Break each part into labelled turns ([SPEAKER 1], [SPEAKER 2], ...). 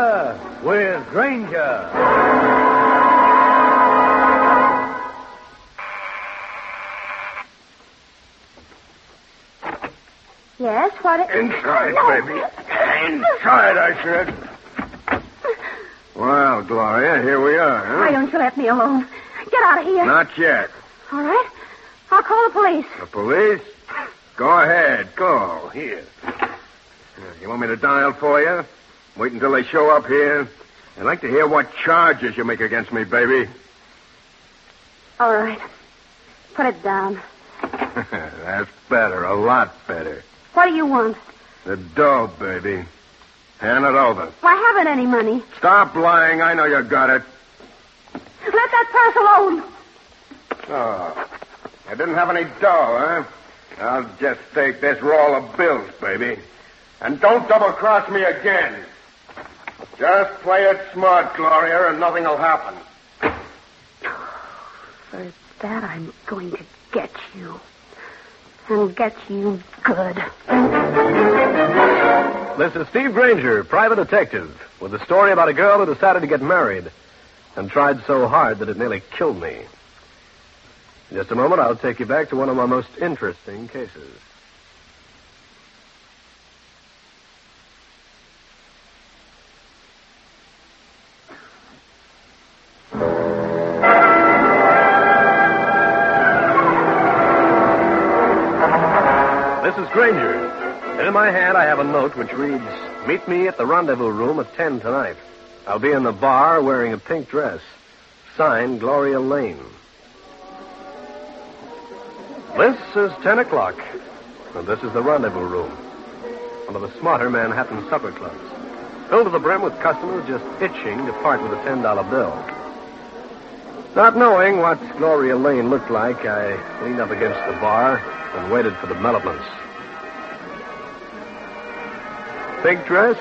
[SPEAKER 1] Adventure with Granger.
[SPEAKER 2] Yes, what?
[SPEAKER 3] Inside, baby. Inside, I said. Well, Gloria, here we are, huh?
[SPEAKER 2] Why don't you let me alone? Get out of here.
[SPEAKER 3] Not yet.
[SPEAKER 2] All right. I'll call the police.
[SPEAKER 3] The police? Go ahead. Call. Here. You want me to dial for you? Wait until they show up here. I'd like to hear what charges you make against me, baby.
[SPEAKER 2] All right. Put it down.
[SPEAKER 3] That's better. A lot better.
[SPEAKER 2] What do you want?
[SPEAKER 3] The dough, baby. Hand it over.
[SPEAKER 2] Well, I haven't any money.
[SPEAKER 3] Stop lying. I know you got it.
[SPEAKER 2] Let that purse alone.
[SPEAKER 3] Oh. You didn't have any dough, huh? I'll just take this roll of bills, baby. And don't double-cross me again. Just play it smart, Gloria, and nothing will happen.
[SPEAKER 2] For that, I'm going to get you. And get you good.
[SPEAKER 1] This is Steve Granger, private detective, with a story about a girl who decided to get married and tried so hard that it nearly killed me. In just a moment, I'll take you back to one of my most interesting cases. This is Granger. And in my hand, I have a note which reads, "Meet me at the rendezvous room at 10 tonight. I'll be in the bar wearing a pink dress. Signed, Gloria Lane." This is 10 o'clock, and this is the rendezvous room, one of the smarter Manhattan supper clubs, filled to the brim with customers just itching to part with a $10 bill. Not knowing what Gloria Lane looked like, I leaned up against the bar and waited for developments. Pink dress?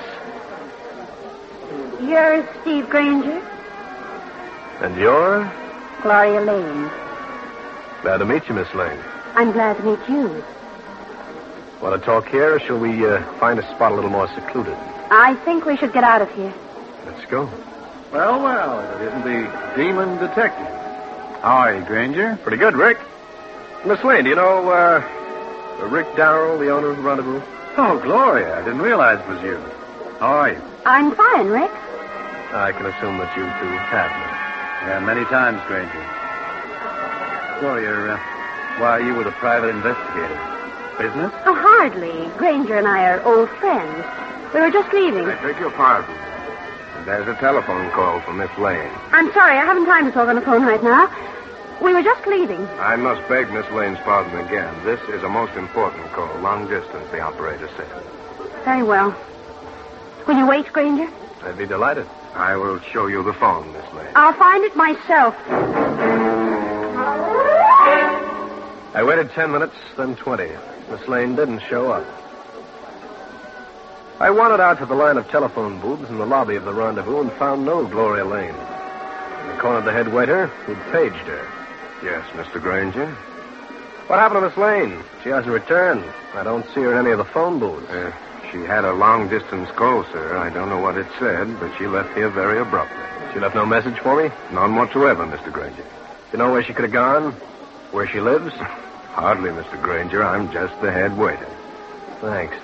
[SPEAKER 2] You're Steve Granger?
[SPEAKER 1] And you're?
[SPEAKER 2] Gloria Lane.
[SPEAKER 1] Glad to meet you, Miss Lane.
[SPEAKER 2] I'm glad to meet you.
[SPEAKER 1] Want to talk here, or shall we find a spot a little more secluded?
[SPEAKER 2] I think we should get out of here.
[SPEAKER 1] Let's go.
[SPEAKER 4] Well, it isn't the demon detective. How are you, Granger?
[SPEAKER 1] Pretty good, Rick. Miss Lane, do you know, Rick Darrell, the owner of the rendezvous?
[SPEAKER 4] Oh, Gloria, I didn't realize it was you. How are you?
[SPEAKER 2] I'm fine, Rick.
[SPEAKER 1] I can assume that you two have me.
[SPEAKER 4] Yeah, many times, Granger. Gloria, why, you were the private investigator. Business?
[SPEAKER 2] Oh, hardly. Granger and I are old friends. We were just leaving.
[SPEAKER 3] I beg your pardon. There's a telephone call from Miss Lane.
[SPEAKER 2] I'm sorry, I haven't time to talk on the phone right now. We were just leaving.
[SPEAKER 3] I must beg Miss Lane's pardon again. This is a most important call. Long distance, the operator said.
[SPEAKER 2] Very well. Will you wait, Granger?
[SPEAKER 1] I'd be delighted.
[SPEAKER 3] I will show you the phone, Miss Lane.
[SPEAKER 2] I'll find it myself.
[SPEAKER 1] I waited 10 minutes, then 20. Miss Lane didn't show up. I wandered out to the line of telephone booths in the lobby of the rendezvous and found no Gloria Lane. In the corner of the head waiter who'd paged her.
[SPEAKER 3] Yes, Mr. Granger?
[SPEAKER 1] What happened to Miss Lane? She hasn't returned. I don't see her in any of the phone booths.
[SPEAKER 3] She had a long-distance call, sir. I don't know what it said, but she left here very abruptly.
[SPEAKER 1] She left no message for me?
[SPEAKER 3] None whatsoever, Mr. Granger.
[SPEAKER 1] You know where she could have gone? Where she lives?
[SPEAKER 3] Hardly, Mr. Granger. I'm just the head waiter.
[SPEAKER 1] Thanks.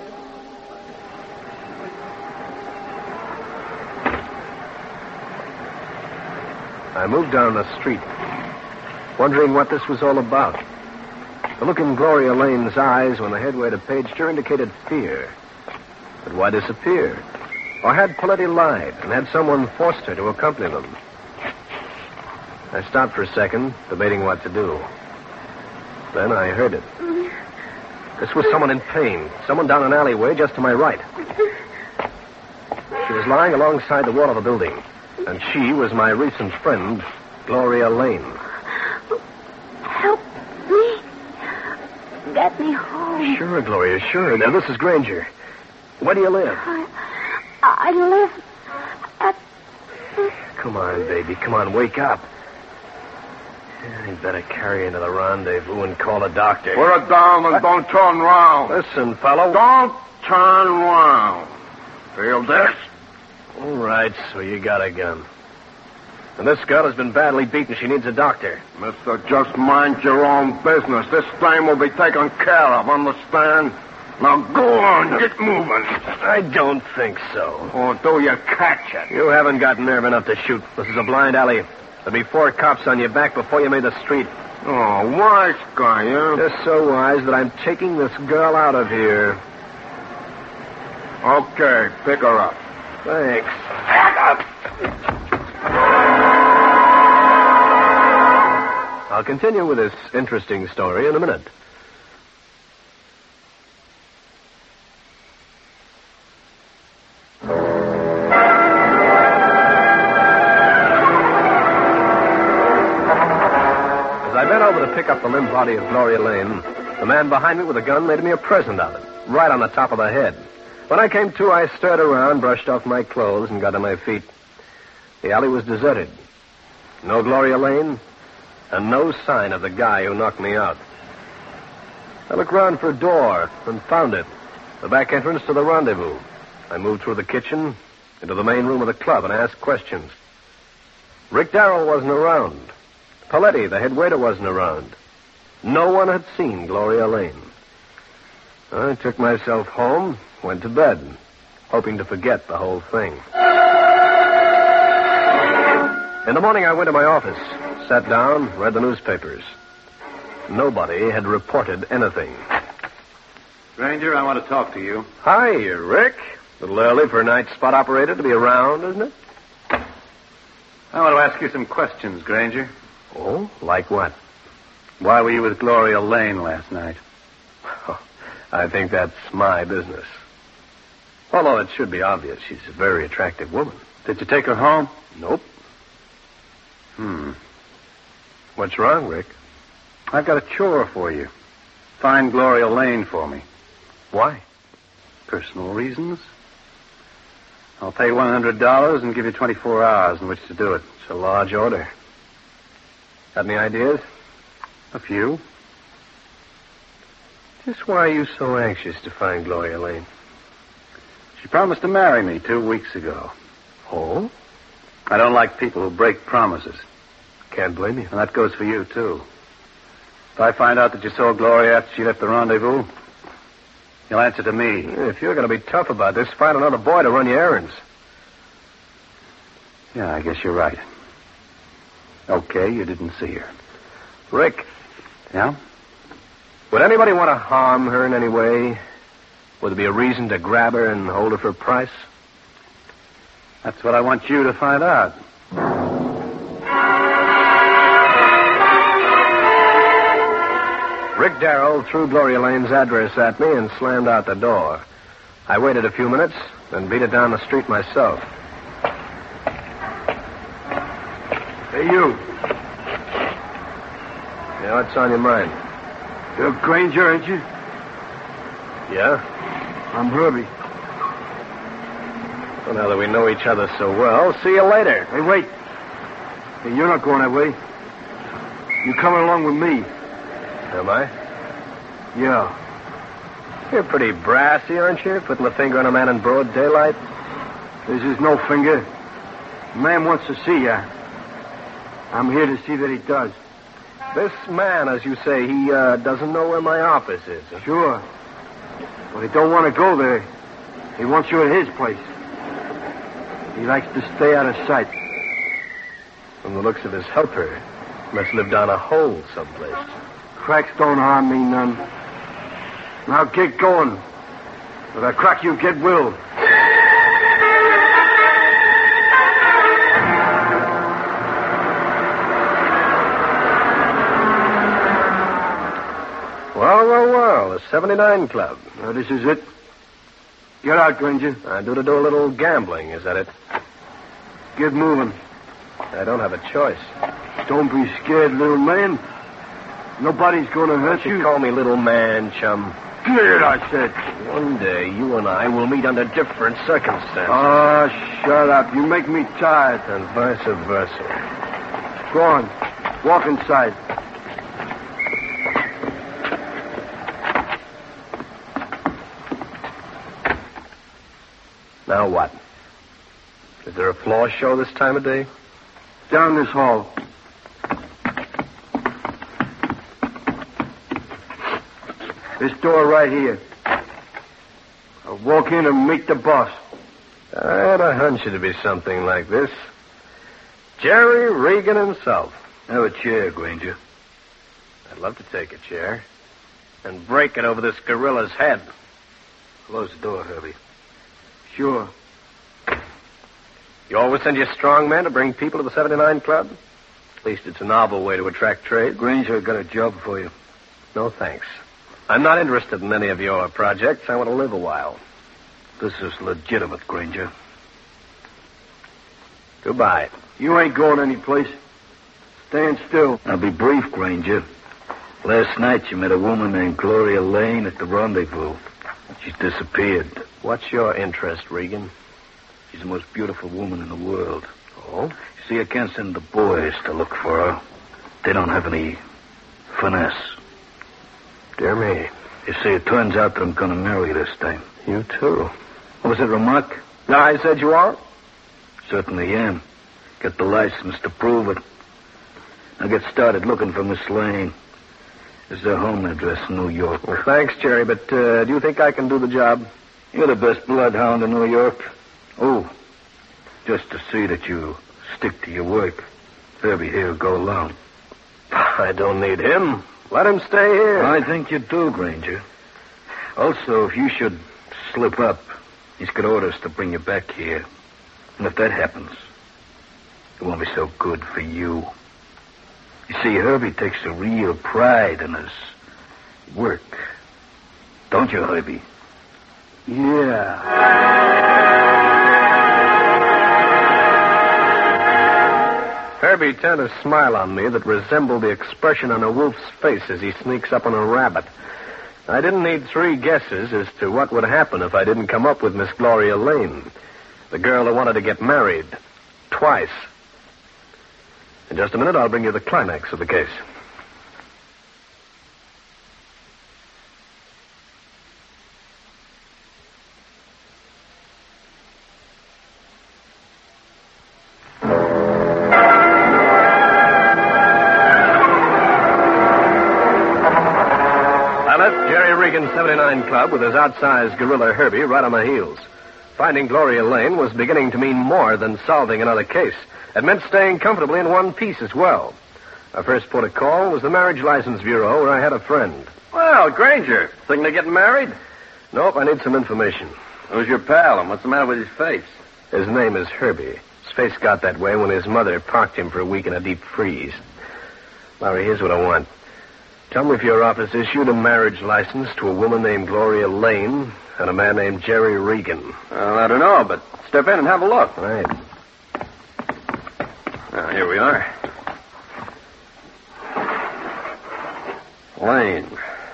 [SPEAKER 1] I moved down the street, wondering what this was all about. The look in Gloria Lane's eyes when the head waiter paged her indicated fear. But why disappear? Or had Paletti lied and had someone forced her to accompany them? I stopped for a second, debating what to do. Then I heard it. This was someone in pain. Someone down an alleyway just to my right. She was lying alongside the wall of a building. And she was my recent friend, Gloria Lane.
[SPEAKER 2] Help me. Get me home.
[SPEAKER 1] Sure, Gloria, sure. Now, this is Granger. Where do you live?
[SPEAKER 2] I live at...
[SPEAKER 1] Come on, baby. Come on, wake up. You'd better carry her into the rendezvous and call a doctor.
[SPEAKER 3] Put her down and don't turn round.
[SPEAKER 1] Listen, fellow.
[SPEAKER 3] Don't turn round. Feel this?
[SPEAKER 1] All right, so you got a gun. And this girl has been badly beaten. She needs a doctor.
[SPEAKER 3] Mister, just mind your own business. This thing will be taken care of, understand? Now go on, get moving.
[SPEAKER 1] I don't think so.
[SPEAKER 3] Or do you catch it?
[SPEAKER 1] You haven't got nerve enough to shoot. This is a blind alley. There'll be 4 cops on your back before you made the street.
[SPEAKER 3] Oh, wise guy, huh?
[SPEAKER 1] Just so wise that I'm taking this girl out of here.
[SPEAKER 3] Okay, pick her up.
[SPEAKER 1] Thanks. I'll continue with this interesting story in a minute. As I bent over to pick up the limp body of Gloria Lane, the man behind me with a gun made me a present of it, right on the top of the head. When I came to, I stirred around, brushed off my clothes, and got to my feet. The alley was deserted. No Gloria Lane, and no sign of the guy who knocked me out. I looked round for a door and found it. The back entrance to the rendezvous. I moved through the kitchen into the main room of the club and asked questions. Rick Darrell wasn't around. Paletti, the head waiter, wasn't around. No one had seen Gloria Lane. I took myself home, went to bed, hoping to forget the whole thing. In the morning, I went to my office, sat down, read the newspapers. Nobody had reported anything.
[SPEAKER 4] Granger, I want to talk to you.
[SPEAKER 1] Hi, Rick. A little early for a night spot operator to be around, isn't it?
[SPEAKER 4] I want to ask you some questions, Granger.
[SPEAKER 1] Oh, like what?
[SPEAKER 4] Why were you with Gloria Lane last night?
[SPEAKER 1] I think that's my business. Although it should be obvious, she's a very attractive woman.
[SPEAKER 4] Did you take her home?
[SPEAKER 1] Nope. What's wrong, Rick?
[SPEAKER 4] I've got a chore for you. Find Gloria Lane for me.
[SPEAKER 1] Why?
[SPEAKER 4] Personal reasons. I'll pay $100 and give you 24 hours in which to do it.
[SPEAKER 1] It's a large order. Got any ideas?
[SPEAKER 4] A few.
[SPEAKER 1] Just why are you so anxious to find Gloria Lane?
[SPEAKER 4] She promised to marry me 2 weeks ago.
[SPEAKER 1] Oh?
[SPEAKER 4] I don't like people who break promises.
[SPEAKER 1] Can't blame you.
[SPEAKER 4] And that goes for you, too. If I find out that you saw Gloria after she left the rendezvous, you'll answer to me.
[SPEAKER 1] If you're going to be tough about this, find another boy to run your errands.
[SPEAKER 4] Yeah, I guess you're right. Okay, you didn't see her.
[SPEAKER 1] Rick.
[SPEAKER 4] Yeah?
[SPEAKER 1] Would anybody want to harm her in any way? Would there be a reason to grab her and hold her for a price?
[SPEAKER 4] That's what I want you to find out.
[SPEAKER 1] Rick Darrell threw Gloria Lane's address at me and slammed out the door. I waited a few minutes, then beat it down the street myself.
[SPEAKER 3] Hey, you.
[SPEAKER 1] Yeah, what's on your mind?
[SPEAKER 3] You're Granger, ain't you?
[SPEAKER 1] Yeah?
[SPEAKER 3] I'm Herbie.
[SPEAKER 1] Well, now that we know each other so well, see you later.
[SPEAKER 3] Hey, wait. Hey, you're not going that way. You're coming along with me.
[SPEAKER 1] Am I?
[SPEAKER 3] Yeah.
[SPEAKER 1] You're pretty brassy, aren't you? Putting the finger on a man in broad daylight.
[SPEAKER 3] This is no finger. The man wants to see you. I'm here to see that he does.
[SPEAKER 1] This man, as you say, he doesn't know where my office is. Huh?
[SPEAKER 3] Sure. But he don't want to go there. He wants you at his place. He likes to stay out of sight.
[SPEAKER 1] From the looks of his helper, he must live down a hole someplace.
[SPEAKER 3] Cracks don't harm me none. Now get going. With a crack you get will.
[SPEAKER 1] Well, the 79 Club.
[SPEAKER 3] Now, this is it. Get out, Granger.
[SPEAKER 1] I do a little gambling, is that it?
[SPEAKER 3] Get moving.
[SPEAKER 1] I don't have a choice.
[SPEAKER 3] Don't be scared, little man. Nobody's going to hurt you.
[SPEAKER 1] Call me little man, chum.
[SPEAKER 3] Get, I said.
[SPEAKER 1] One day, you and I will meet under different circumstances.
[SPEAKER 3] Oh, shut up. You make me tired.
[SPEAKER 1] And vice versa.
[SPEAKER 3] Go on. Walk inside.
[SPEAKER 1] Now what? Is there a floor show this time of day?
[SPEAKER 3] Down this hall. This door right here. I'll walk in and meet the boss.
[SPEAKER 1] I had a hunch it'd be something like this. Jerry Regan himself.
[SPEAKER 4] Have a chair, Granger.
[SPEAKER 1] I'd love to take a chair and break it over this gorilla's head.
[SPEAKER 4] Close the door, Herbie.
[SPEAKER 3] Sure.
[SPEAKER 1] You always send your strong men to bring people to the 79 Club? At least it's a novel way to attract trade.
[SPEAKER 4] Granger, I've got a job for you.
[SPEAKER 1] No, thanks. I'm not interested in any of your projects. I want to live a while.
[SPEAKER 4] This is legitimate, Granger.
[SPEAKER 1] Goodbye.
[SPEAKER 3] You ain't going anyplace. Stand still.
[SPEAKER 4] I'll be brief, Granger. Last night you met a woman named Gloria Lane at the rendezvous. She's disappeared.
[SPEAKER 1] What's your interest, Regan?
[SPEAKER 4] She's the most beautiful woman in the world.
[SPEAKER 1] Oh?
[SPEAKER 4] See, I can't send the boys to look for her. They don't have any finesse.
[SPEAKER 1] Dear me.
[SPEAKER 4] You see, it turns out that I'm going to marry this time.
[SPEAKER 1] You too.
[SPEAKER 4] Was it a remark?
[SPEAKER 1] No, I said you are?
[SPEAKER 4] Certainly am. Get the license to prove it. I'll get started looking for Miss Lane. Is their home address in New York?
[SPEAKER 1] Well, thanks, Jerry, but do you think I can do the job?
[SPEAKER 4] You're the best bloodhound in New York. Oh, just to see that you stick to your work. Herbie here will go along.
[SPEAKER 1] I don't need him. Let him stay here.
[SPEAKER 4] I think you do, Granger. Also, if you should slip up, he's got orders to bring you back here. And if that happens, it won't be so good for you. You see, Herbie takes a real pride in his work. Don't you, Herbie?
[SPEAKER 3] Yeah.
[SPEAKER 1] Herbie turned a smile on me that resembled the expression on a wolf's face as he sneaks up on a rabbit. I didn't need 3 guesses as to what would happen if I didn't come up with Miss Gloria Lane, the girl who wanted to get married twice. In just a minute, I'll bring you the climax of the case. I left Jerry Regan's 79 Club with his outsized gorilla Herbie right on my heels. Finding Gloria Lane was beginning to mean more than solving another case. It meant staying comfortably in one piece as well. Our first port of call was the Marriage License Bureau, where I had a friend.
[SPEAKER 5] Well, Granger, thinking of getting married?
[SPEAKER 1] Nope, I need some information.
[SPEAKER 5] Who's your pal, and what's the matter with his face?
[SPEAKER 1] His name is Herbie. His face got that way when his mother parked him for a week in a deep freeze. Larry, here's what I want. Tell me if your office issued a marriage license to a woman named Gloria Lane and a man named Jerry Regan.
[SPEAKER 5] Well, I don't know, but step in and have a look.
[SPEAKER 1] Right.
[SPEAKER 5] Now, here we are. Lane.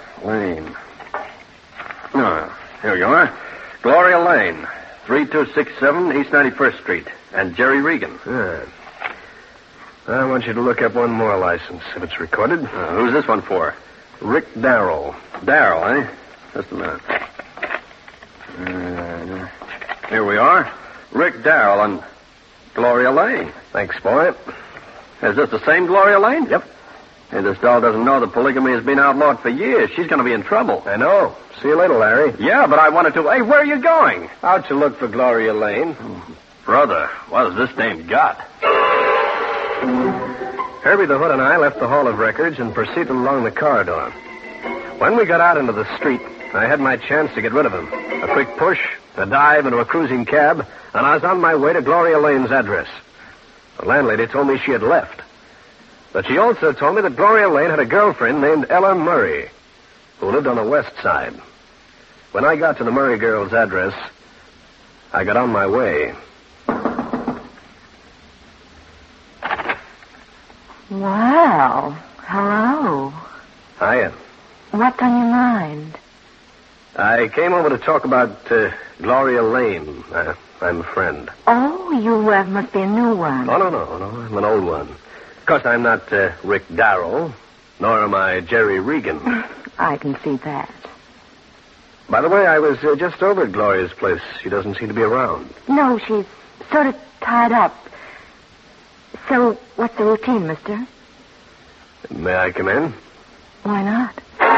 [SPEAKER 5] Oh, here you are. Gloria Lane, 3267 East 91st Street. And Jerry Regan.
[SPEAKER 1] Yeah. I want you to look up one more license, if it's recorded.
[SPEAKER 5] Who's this one for?
[SPEAKER 1] Rick Darrell.
[SPEAKER 5] Darrell, eh? Just a minute. Here we are. Rick Darrell and Gloria Lane.
[SPEAKER 1] Thanks, boy.
[SPEAKER 5] Is this the same Gloria Lane?
[SPEAKER 1] Yep.
[SPEAKER 5] Hey, this doll doesn't know that polygamy has been outlawed for years. She's going to be in trouble.
[SPEAKER 1] I know. See you later, Larry.
[SPEAKER 5] Yeah, but I wanted to... Hey, where are you going?
[SPEAKER 1] Out to look for Gloria Lane.
[SPEAKER 5] Brother, what has this dame got?
[SPEAKER 1] Herbie the Hood and I left the Hall of Records and proceeded along the corridor. When we got out into the street, I had my chance to get rid of him. A quick push, a dive into a cruising cab, and I was on my way to Gloria Lane's address. The landlady told me she had left. But she also told me that Gloria Lane had a girlfriend named Ella Murray, who lived on the west side. When I got to the Murray girl's address, I got on my way.
[SPEAKER 6] Well, hello.
[SPEAKER 1] Hiya.
[SPEAKER 6] What's on your mind?
[SPEAKER 1] I came over to talk about Gloria Lane. I'm a friend.
[SPEAKER 6] Oh, you must be a new one.
[SPEAKER 1] Oh, no. I'm an old one. Of course, I'm not Rick Darrell, nor am I Jerry Regan.
[SPEAKER 6] I can see that.
[SPEAKER 1] By the way, I was just over at Gloria's place. She doesn't seem to be around.
[SPEAKER 6] No, she's sort of tied up. So, what's the routine, mister?
[SPEAKER 1] May I come in?
[SPEAKER 6] Why not?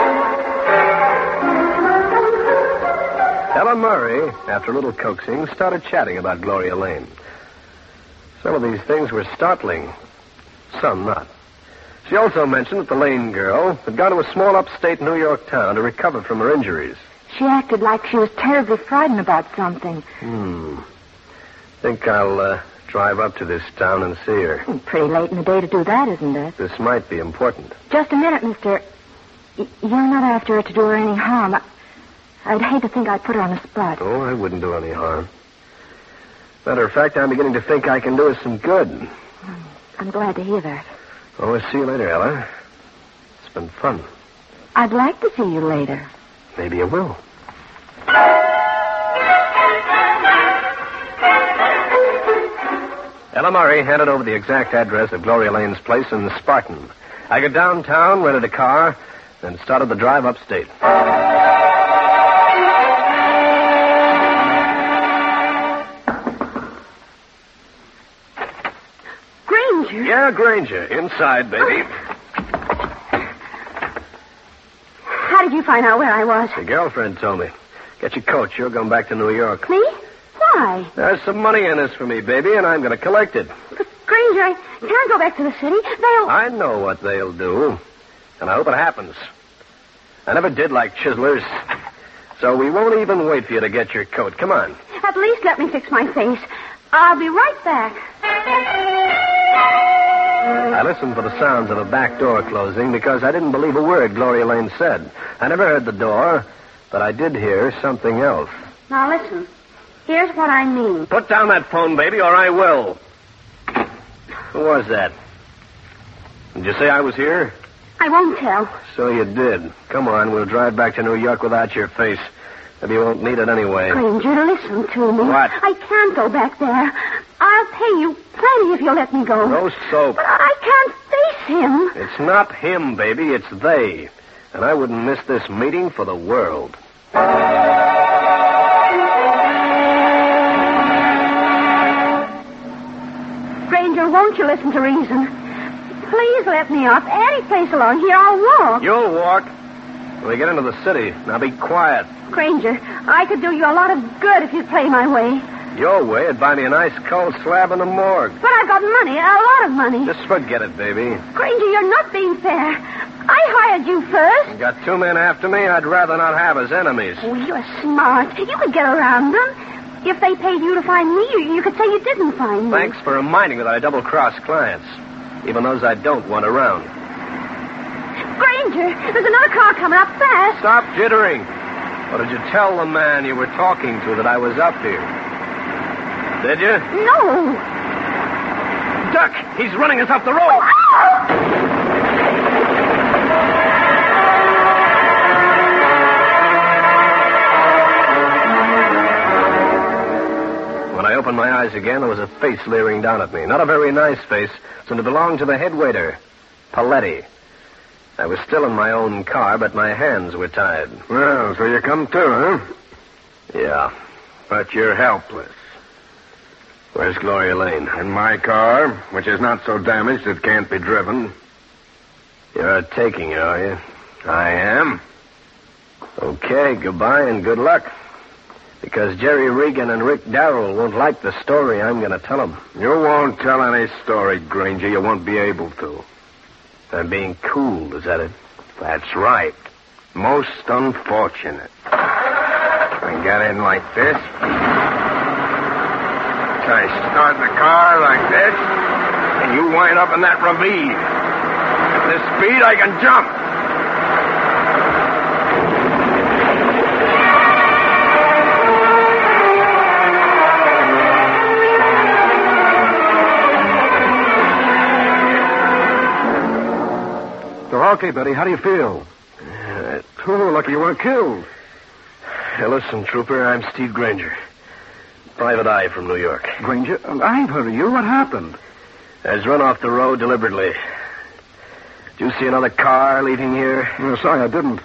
[SPEAKER 1] Ella Murray, after a little coaxing, started chatting about Gloria Lane. Some of these things were startling, some not. She also mentioned that the Lane girl had gone to a small upstate New York town to recover from her injuries.
[SPEAKER 6] She acted like she was terribly frightened about something.
[SPEAKER 1] Think I'll drive up to this town and see her.
[SPEAKER 6] Pretty late in the day to do that, isn't it?
[SPEAKER 1] This might be important.
[SPEAKER 6] Just a minute, mister. You're not after her to do her any harm. I'd hate to think I put her on the spot.
[SPEAKER 1] Oh, I wouldn't do any harm. Matter of fact, I'm beginning to think I can do her some good.
[SPEAKER 6] I'm glad to hear that.
[SPEAKER 1] Oh, I'll see you later, Ella. It's been fun.
[SPEAKER 6] I'd like to see you later.
[SPEAKER 1] Maybe you will. Ella Murray handed over the exact address of Gloria Lane's place in Spartan. I got downtown, rented a car, and started the drive upstate.
[SPEAKER 2] Granger?
[SPEAKER 1] Yeah, Granger. Inside, baby.
[SPEAKER 2] How did you find out where I was?
[SPEAKER 1] Your girlfriend told me. Get your coat. You're going back to New York.
[SPEAKER 2] Me? Why?
[SPEAKER 1] There's some money in this for me, baby, and I'm going to collect it.
[SPEAKER 2] But, Granger, I can't go back to the city. They'll...
[SPEAKER 1] I know what they'll do, and I hope it happens. I never did like chiselers, so we won't even wait for you to get your coat. Come on.
[SPEAKER 2] At least let me fix my face. I'll be right back.
[SPEAKER 1] I listened for the sounds of a back door closing because I didn't believe a word Gloria Lane said. I never heard the door, but I did hear something else.
[SPEAKER 2] Now, listen. Here's what I mean.
[SPEAKER 1] Put down that phone, baby, or I will. Who was that? Did you say I was here?
[SPEAKER 2] I won't tell.
[SPEAKER 1] So you did. Come on, we'll drive back to New York without your face. Maybe you won't need it anyway.
[SPEAKER 2] Granger, listen to me.
[SPEAKER 1] What?
[SPEAKER 2] I can't go back there. I'll pay you plenty if you'll let me go.
[SPEAKER 1] No soap.
[SPEAKER 2] But I can't face him.
[SPEAKER 1] It's not him, baby. It's they. And I wouldn't miss this meeting for the world.
[SPEAKER 2] Granger, won't you listen to reason? Please let me off. Any place along here, I'll walk.
[SPEAKER 1] You'll walk. When we get into the city, now be quiet.
[SPEAKER 2] Granger, I could do you a lot of good if you'd play my way.
[SPEAKER 1] Your way would buy me a nice cold slab in the morgue.
[SPEAKER 2] But I've got money, a lot of money.
[SPEAKER 1] Just forget it, baby.
[SPEAKER 2] Granger, you're not being fair. I hired you first.
[SPEAKER 1] You got two men after me I'd rather not have as enemies.
[SPEAKER 2] Oh, you're smart. You could get around them. If they paid you to find me, you could say you didn't find me.
[SPEAKER 1] Thanks for reminding me that I double-cross clients, even those I don't want around.
[SPEAKER 2] Granger, there's another car coming up fast.
[SPEAKER 1] Stop jittering. Or did you tell the man you were talking to that I was up here? Did you?
[SPEAKER 2] No.
[SPEAKER 1] Duck! He's running us off the road! When I opened my eyes again, there was a face leering down at me. Not a very nice face, since it belonged to the head waiter, Paletti. I was still in my own car, but my hands were tied.
[SPEAKER 3] Well, so you come too, huh?
[SPEAKER 1] Yeah.
[SPEAKER 3] But you're helpless.
[SPEAKER 1] Where's Gloria Lane?
[SPEAKER 3] In my car, which is not so damaged it can't be driven.
[SPEAKER 1] You're taking it, are you?
[SPEAKER 3] I am.
[SPEAKER 1] Okay, goodbye and good luck. Because Jerry Regan and Rick Darrell won't like the story I'm going to tell them.
[SPEAKER 3] You won't tell any story, Granger. You won't be able to.
[SPEAKER 1] I'm being cool, is that it?
[SPEAKER 3] That's right. Most unfortunate. I get in like this. I start the car like this, and you wind up in that ravine. At this speed, I can jump.
[SPEAKER 1] Okay, Betty, how do you feel? Lucky you weren't killed. Hey, listen, Trooper, I'm Steve Granger. Private eye from New York.
[SPEAKER 7] Granger, I've heard of you. What happened?
[SPEAKER 1] I was run off the road deliberately. Did you see another car leaving here?
[SPEAKER 7] No, sorry, I didn't.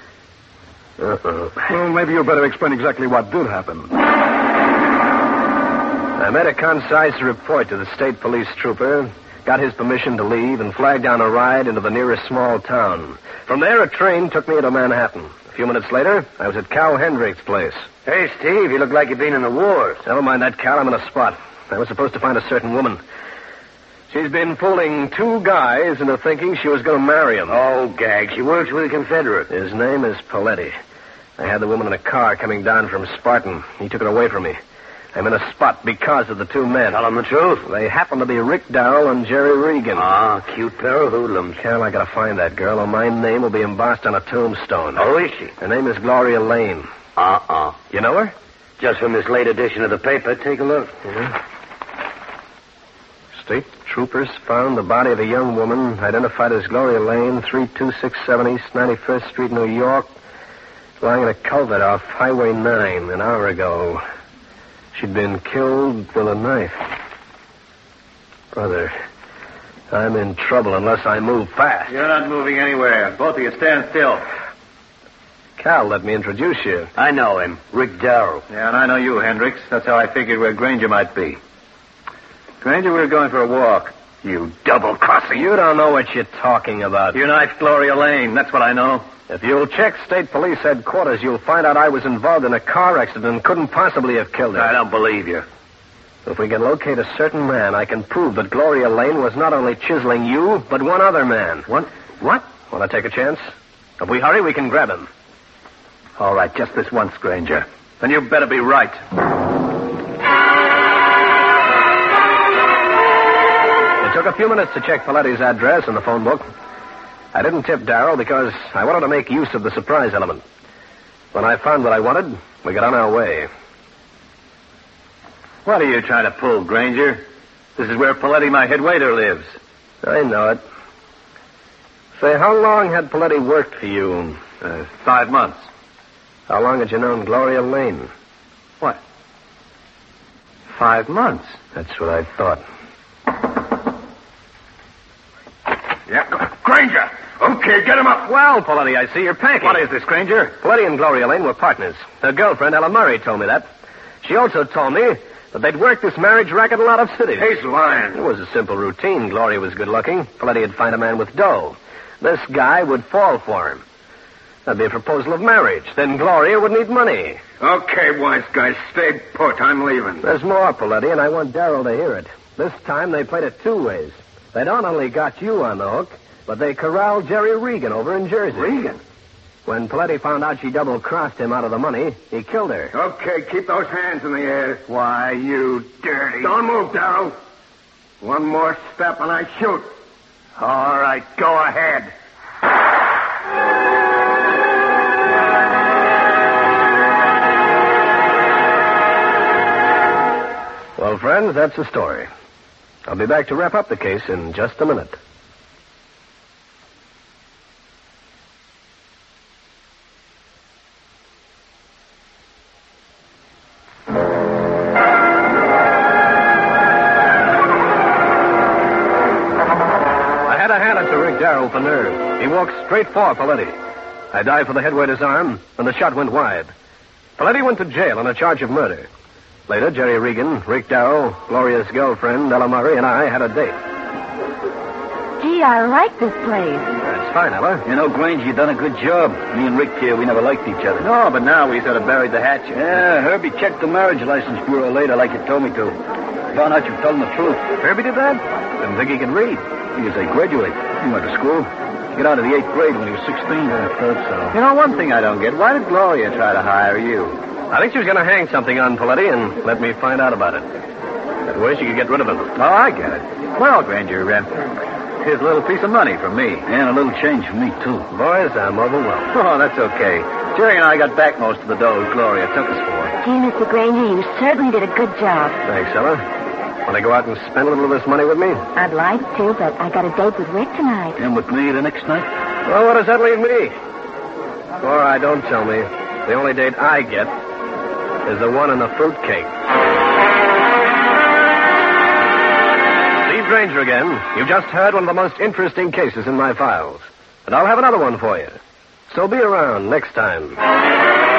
[SPEAKER 1] Uh-oh.
[SPEAKER 7] Well, maybe you'd better explain exactly what did happen.
[SPEAKER 1] I made a concise report to the state police trooper, got his permission to leave, and flagged down a ride into the nearest small town. From there, a train took me into Manhattan. A few minutes later, I was at Cal Hendricks' place.
[SPEAKER 5] Hey, Steve, you look like you've been in the wars.
[SPEAKER 1] Never mind that, Cal. I'm in a spot. I was supposed to find a certain woman. She's been fooling two guys into thinking she was going to marry him.
[SPEAKER 5] Oh, gag. She works with a Confederate.
[SPEAKER 1] His name is Paletti. I had the woman in a car coming down from Spartan. He took it away from me. I'm in a spot because of the two men.
[SPEAKER 5] Tell them the truth.
[SPEAKER 1] They happen to be Rick Darrell and Jerry Regan.
[SPEAKER 5] Ah, cute pair of hoodlums.
[SPEAKER 1] Cal, I gotta find that girl, or my name will be embossed on a tombstone.
[SPEAKER 5] Oh, is she?
[SPEAKER 1] Her name is Gloria Lane. You know her?
[SPEAKER 5] Just from this late edition of the paper. Take a look.
[SPEAKER 1] Mm-hmm. State troopers found the body of a young woman identified as Gloria Lane, 3267 East 91st Street, New York, lying in a culvert off Highway 9 an hour ago. She'd been killed with a knife. Brother, I'm in trouble unless I move fast.
[SPEAKER 8] You're not moving anywhere. Both of you stand still.
[SPEAKER 1] Cal, let me introduce you.
[SPEAKER 5] I know him. Rick Darrell.
[SPEAKER 8] Yeah, and I know you, Hendricks. That's how I figured where Granger might be. Granger, we were going for a walk.
[SPEAKER 1] You double-crosser. You don't know what you're talking about.
[SPEAKER 8] You knifed Gloria Lane. That's what I know.
[SPEAKER 1] If you'll check state police headquarters, you'll find out I was involved in a car accident and couldn't possibly have killed her.
[SPEAKER 8] I don't believe you.
[SPEAKER 1] If we can locate a certain man, I can prove that Gloria Lane was not only chiseling you, but one other man.
[SPEAKER 8] What?
[SPEAKER 1] Want to take a chance? If we hurry, we can grab him.
[SPEAKER 8] All right, just this once, Granger. Then you better be right.
[SPEAKER 1] It took a few minutes to check Paletti's address in the phone book. I didn't tip Darrell because I wanted to make use of the surprise element. When I found what I wanted, we got on our way.
[SPEAKER 8] What are you trying to pull, Granger? This is where Paletti, my head waiter, lives.
[SPEAKER 1] I know it. Say, how long had Paletti worked for you?
[SPEAKER 8] 5 months.
[SPEAKER 1] How long had you known Gloria Lane?
[SPEAKER 8] What? 5 months?
[SPEAKER 1] That's what I thought.
[SPEAKER 3] Yeah, Granger. Okay, get him up.
[SPEAKER 1] Well, Paletti, I see you're packing.
[SPEAKER 8] What is this, Granger?
[SPEAKER 1] Paletti and Gloria Lane were partners. Her girlfriend, Ella Murray, told me that. She also told me that they'd worked this marriage racket in a lot of cities.
[SPEAKER 3] He's lying.
[SPEAKER 1] It was a simple routine. Gloria was good-looking. Paletti would find a man with dough. This guy would fall for him. That'd be a proposal of marriage. Then Gloria would need money.
[SPEAKER 3] Okay, wise guy, stay put. I'm leaving.
[SPEAKER 1] There's more, Paletti, and I want Darrell to hear it. This time they played it two ways. They not only got you on the hook, but they corralled Jerry Regan over in Jersey.
[SPEAKER 3] Regan?
[SPEAKER 1] When Paletti found out she double-crossed him out of the money, he killed her.
[SPEAKER 3] Okay, keep those hands in the air.
[SPEAKER 8] Why, you dirty...
[SPEAKER 3] Don't move, Darrell. One more step and I shoot.
[SPEAKER 8] All right, go ahead.
[SPEAKER 1] Well, friends, that's the story. I'll be back to wrap up the case in just a minute. Darrell for nerve. He walked straight for Paletti. I dived for the head waiter's arm, and the shot went wide. Paletti went to jail on a charge of murder. Later, Jerry Regan, Rick Darrell, Gloria's girlfriend, Ella Murray, and I had a date.
[SPEAKER 6] Gee, I like this place.
[SPEAKER 1] That's fine, Ella.
[SPEAKER 4] You know, Granger, you done a good job. Me and Rick here, we never liked each other.
[SPEAKER 8] No, but now we sort of buried the hatchet.
[SPEAKER 4] Yeah, Herbie checked the marriage license bureau later like you told me to. Found out you told him the truth.
[SPEAKER 1] Herbie did that? Didn't think he could read.
[SPEAKER 4] He was a graduate. He went to school. He got out of the 8th grade when he was 16.
[SPEAKER 1] I thought so.
[SPEAKER 8] You know, one thing I don't get. Why did Gloria try to hire you?
[SPEAKER 1] I think she was going to hang something on Paletti and let me find out about it. That way she could get rid of him.
[SPEAKER 8] Oh, I get it. Well, Granger, here's a little piece of money from me.
[SPEAKER 4] And a little change from me, too.
[SPEAKER 1] Boys, I'm overwhelmed.
[SPEAKER 8] Oh, that's okay. Jerry and I got back most of the dough Gloria took us for.
[SPEAKER 6] Gee, Mr. Granger, you certainly did a good job.
[SPEAKER 1] Thanks, Ella. Want to go out and spend a little of this money with me?
[SPEAKER 6] I'd like to, but I got a date with Rick tonight.
[SPEAKER 4] And with me the next night?
[SPEAKER 1] Well, what does that leave me? All right, don't tell me. The only date I get is the one in the fruitcake. Steve Granger again. You've just heard one of the most interesting cases in my files. And I'll have another one for you. So be around next time.